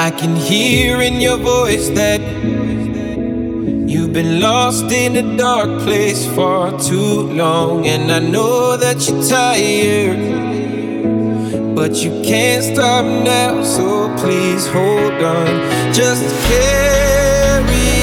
I can hear in your voice that you've been lost in a dark place for too long. And I know that you're tired, but you can't stop now, so please hold on. Just carry